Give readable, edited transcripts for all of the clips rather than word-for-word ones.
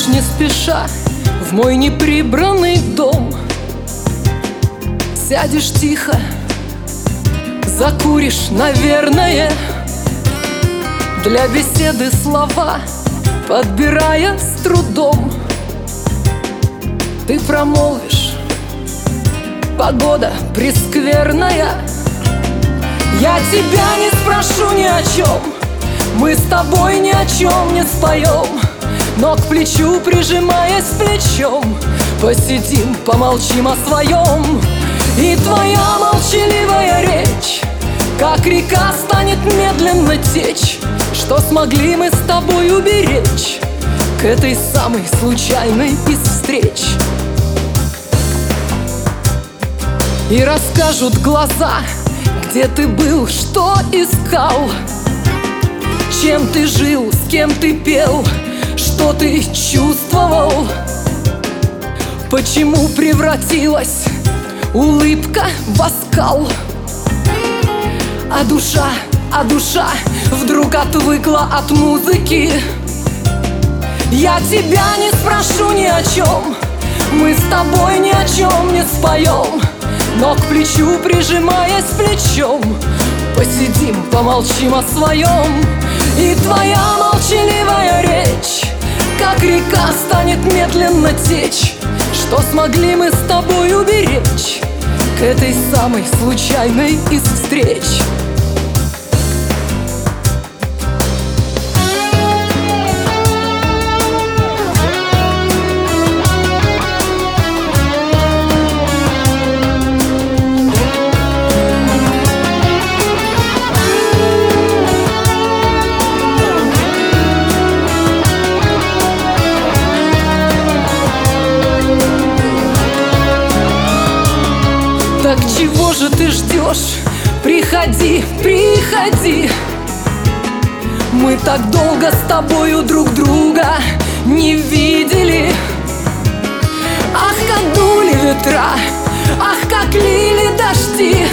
Войдешь не спеша в мой неприбранный дом, сядешь тихо, закуришь, наверное, для беседы слова подбирая с трудом. Ты промолвишь: погода прескверная. Я тебя не спрошу ни о чем, мы с тобой ни о чем не споем, но к плечу прижимаясь плечом, посидим, помолчим о своем. И твоя молчаливая речь, как река, станет медленно течь. Что смогли мы с тобой уберечь к этой самой случайной из встреч? И расскажут глаза, где ты был, что искал, чем ты жил, с кем ты пел, что ты чувствовал, почему превратилась улыбка в оскал. А душа вдруг отвыкла от музыки. Я тебя не спрошу ни о чем, мы с тобой ни о чем не споем, но к плечу прижимаясь плечом, посидим, помолчим о своем. И твоя молчаливая речь, как река, станет медленно течь. Что смогли мы с тобой уберечь к этой самой случайной из встреч? Так чего же ты ждешь? Приходи, приходи. Мы так долго с тобою друг друга не видели. Ах, как дули ветра, ах, как лили дожди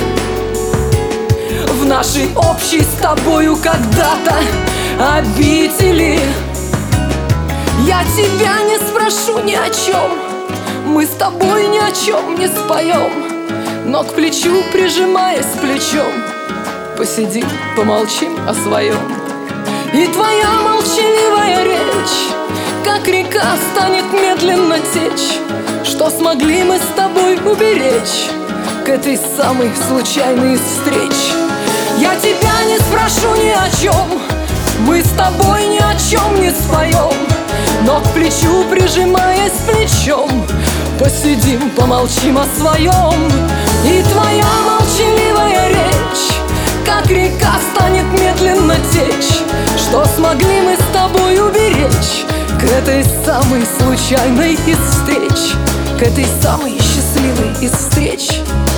в нашей общей с тобою когда-то обители. Я тебя не спрошу ни о чем, мы с тобой ни о чем не споем, но к плечу прижимаясь плечом, посидим, помолчим о своем. И твоя молчаливая речь, как река, станет медленно течь. Что смогли мы с тобой уберечь к этой самой случайной из встреч? Я тебя не спрошу ни о чем, мы с тобой ни о чем не споем, но к плечу прижимаясь плечом, посидим, помолчим о своем. И твоя молчаливая речь, как река, станет медленно течь. Что смогли мы с тобой уберечь к этой самой случайной из встреч, к этой самой счастливой из встреч?